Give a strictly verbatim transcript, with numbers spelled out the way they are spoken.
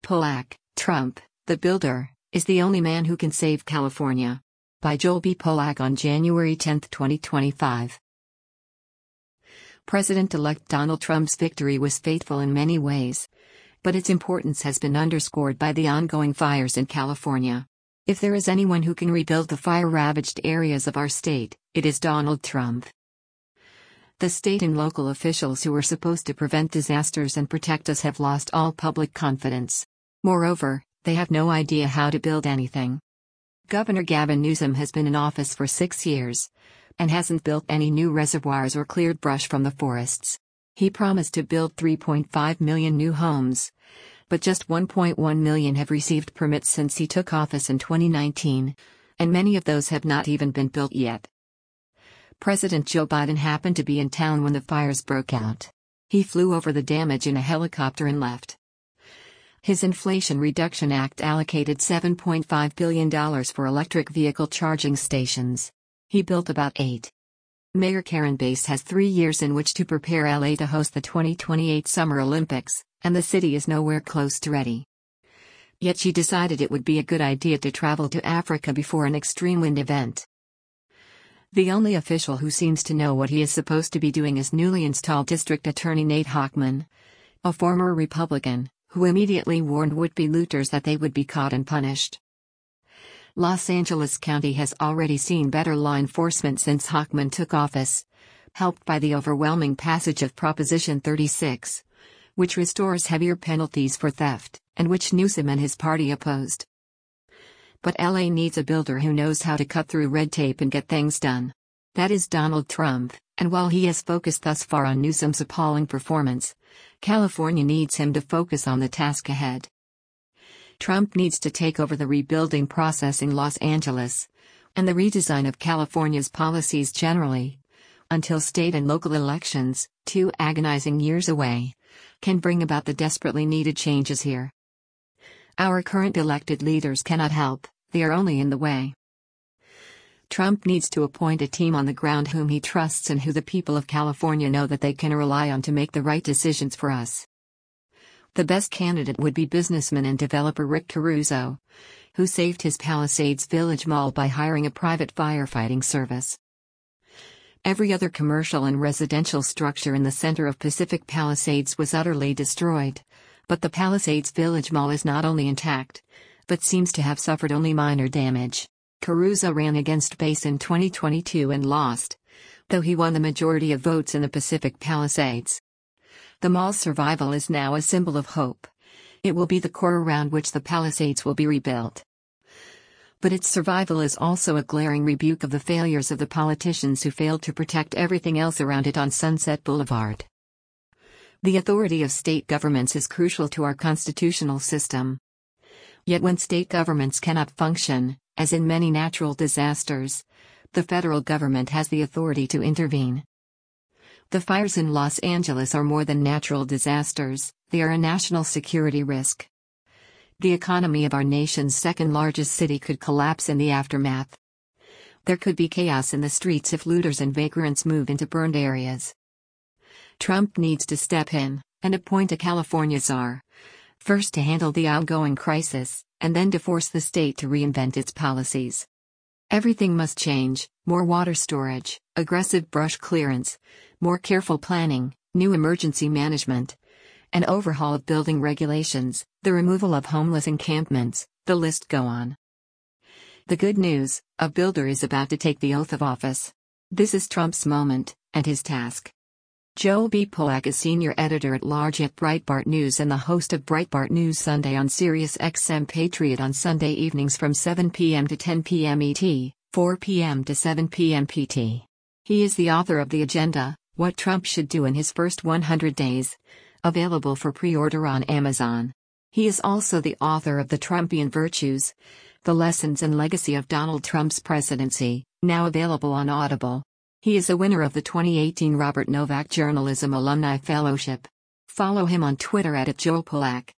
Polak, Trump, the Builder, is the only man who can save California. By Joel B. Polak on January tenth, twenty twenty-five. President-elect Donald Trump's victory was fateful in many ways, but its importance has been underscored by the ongoing fires in California. If there is anyone who can rebuild the fire-ravaged areas of our state, it is Donald Trump. The state and local officials who were supposed to prevent disasters and protect us have lost all public confidence. Moreover, they have no idea how to build anything. Governor Gavin Newsom has been in office for six years and hasn't built any new reservoirs or cleared brush from the forests. He promised to build three point five million new homes, but just one point one million have received permits since he took office in twenty nineteen, and many of those have not even been built yet. President Joe Biden happened to be in town when the fires broke out. He flew over the damage in a helicopter and left. His Inflation Reduction Act allocated seven point five billion dollars for electric vehicle charging stations. He built about eight. Mayor Karen Bass has three years in which to prepare L A to host the twenty twenty-eight Summer Olympics, and the city is nowhere close to ready. Yet she decided it would be a good idea to travel to Africa before an extreme wind event. The only official who seems to know what he is supposed to be doing is newly installed District Attorney Nate Hochman, a former Republican, who immediately warned would-be looters that they would be caught and punished. Los Angeles County has already seen better law enforcement since Hochman took office, helped by the overwhelming passage of Proposition thirty-six, which restores heavier penalties for theft, and which Newsom and his party opposed. But L A needs a builder who knows how to cut through red tape and get things done. That is Donald Trump, and while he has focused thus far on Newsom's appalling performance, California needs him to focus on the task ahead. Trump needs to take over the rebuilding process in Los Angeles, and the redesign of California's policies generally, until state and local elections, two agonizing years away, can bring about the desperately needed changes here. Our current elected leaders cannot help, they are only in the way. Trump needs to appoint a team on the ground whom he trusts and who the people of California know that they can rely on to make the right decisions for us. The best candidate would be businessman and developer Rick Caruso, who saved his Palisades Village Mall by hiring a private firefighting service. Every other commercial and residential structure in the center of Pacific Palisades was utterly destroyed, but the Palisades Village Mall is not only intact, but seems to have suffered only minor damage. Caruso ran against Bass in twenty twenty-two and lost, though he won the majority of votes in the Pacific Palisades. The mall's survival is now a symbol of hope. It will be the core around which the Palisades will be rebuilt. But its survival is also a glaring rebuke of the failures of the politicians who failed to protect everything else around it on Sunset Boulevard. The authority of state governments is crucial to our constitutional system. Yet when state governments cannot function, as in many natural disasters, the federal government has the authority to intervene. The fires in Los Angeles are more than natural disasters, they are a national security risk. The economy of our nation's second-largest city could collapse in the aftermath. There could be chaos in the streets if looters and vagrants move into burned areas. Trump needs to step in and appoint a California czar, first to handle the ongoing crisis, and then to force the state to reinvent its policies. Everything must change: more water storage, aggressive brush clearance, more careful planning, new emergency management, an overhaul of building regulations, the removal of homeless encampments, the list go on. The good news: a builder is about to take the oath of office. This is Trump's moment, and his task. Joel B. Polak is senior editor-at-large at Breitbart News and the host of Breitbart News Sunday on Sirius X M Patriot on Sunday evenings from seven p m to ten p m E T, four p m to seven p m P T. He is the author of The Agenda: What Trump Should Do in His First one hundred Days, available for pre-order on Amazon. He is also the author of The Trumpian Virtues: The Lessons and Legacy of Donald Trump's Presidency, now available on Audible. He is a winner of the twenty eighteen Robert Novak Journalism Alumni Fellowship. Follow him on Twitter at Joel Polak.